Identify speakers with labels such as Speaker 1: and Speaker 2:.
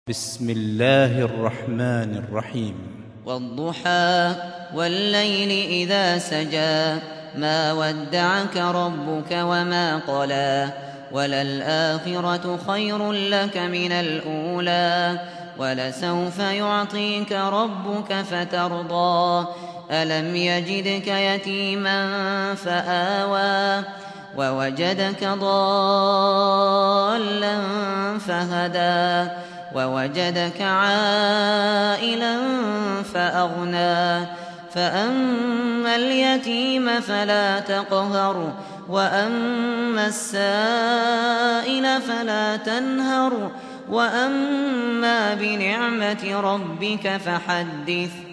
Speaker 1: بسم الله الرحمن الرحيم.
Speaker 2: والضحى والليل إذا سجى ما ودعك ربك وما قلى وللآخرة خير لك من الأولى ولسوف يعطيك ربك فترضى ألم يجدك يتيما فآوى ووجدك ضالا فهدى ووجدك عائلا فأغنى فأما اليتيم فلا تقهر وأما السائل فلا تنهر وأما بنعمة ربك فحدث